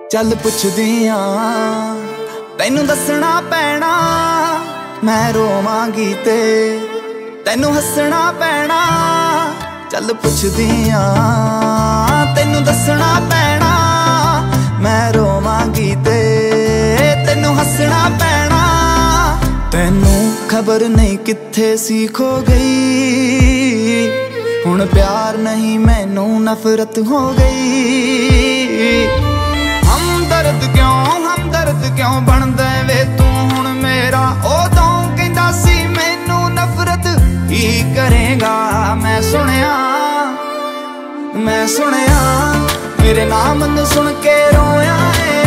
ਚੱਲ ਪੁੱਛਦੀ ਆਂ ਤੈਨੂੰ ਦੱਸਣਾ ਪੈਣਾ, ਮੈਂ ਰੋਵਾਂਗੀ ਤੇ ਤੈਨੂੰ ਹੱਸਣਾ ਪੈਣਾ। ਚੱਲ ਪੁੱਛਦੀ ਆਂ ਤੈਨੂੰ ਦੱਸਣਾ ਪੈਣਾ, ਮੈਂ ਰੋਵਾਂਗੀ ਤੇ ਤੈਨੂੰ ਹੱਸਣਾ ਪੈਣਾ। ਤੈਨੂੰ ਖਬਰ ਨਹੀਂ ਕਿੱਥੇ ਸੀ ਖੋ ਗਈ, ਹੁਣ ਪਿਆਰ ਨਹੀਂ ਮੈਨੂੰ ਨਫ਼ਰਤ ਹੋ ਗਈ। ਹਮਦਰਦ ਕਿਉਂ ਬਣਦਾ ਵੇ ਤੂੰ ਹੁਣ ਮੇਰਾ, ਉਦੋਂ ਕਹਿੰਦਾ ਸੀ ਮੈਨੂੰ ਨਫ਼ਰਤ ਹੀ ਕਰੇਗਾ। ਮੈਂ ਸੁਣਿਆ ਮੇਰੇ ਨਾਮ ਨੂੰ ਸੁਣ ਕੇ ਰੋਇਆ ਏ,